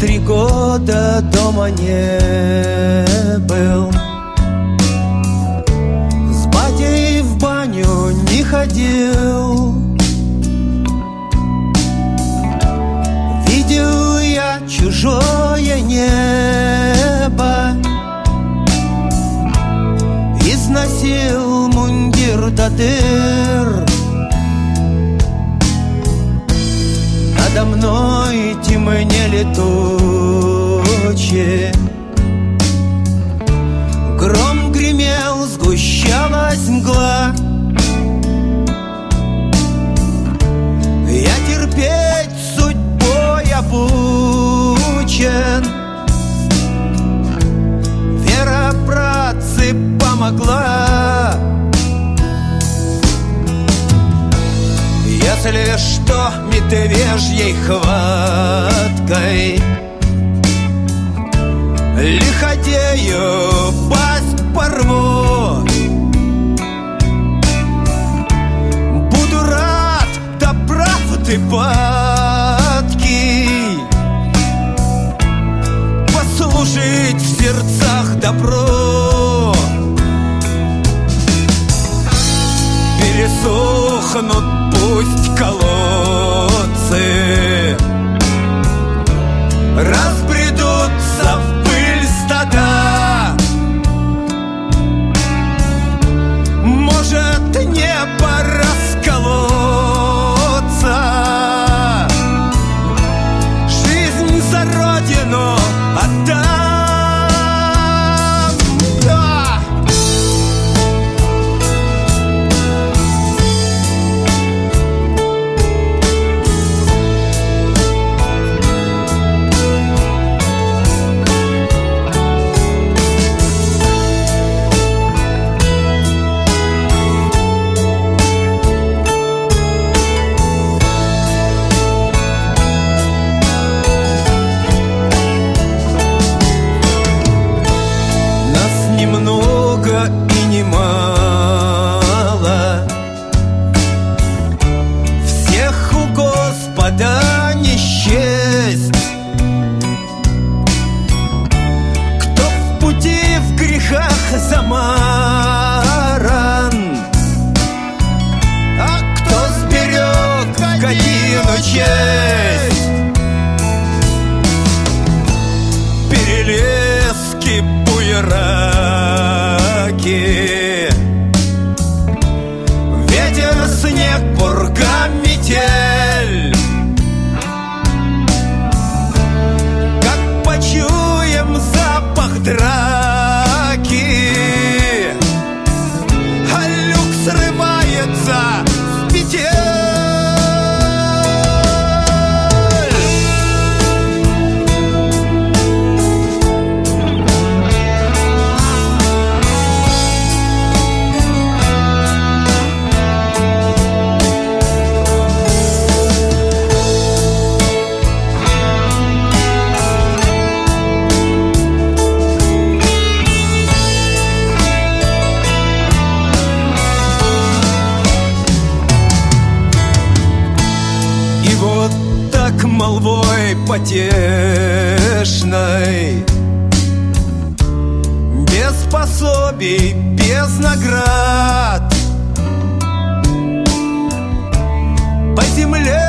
3 года дома не был. С батей в баню не ходил. Видел я чужое небо, износил мундир до дыр. Надо мной темнели тучи, гром гремел, сгущалась мгла. Я терпеть судьбой обучен, вера, братцы, помогла. Если что, медвежьей хваткой лиходею пасть порву. Буду рад до правды падки послужить в сердцах добру. Пересохнут пусть колодцы, разбредутся в пыль стада. Может, небо расколоться, жизнь за родину отдам. Да не счесть, кто в пути в грехах замаран, а кто сберег годину честь. Перелески, буераки, ветер, снег, пурга, метель. Чуем запах драки, а люк срывается с петель. Молвой потешной, без пособий, без наград, по земле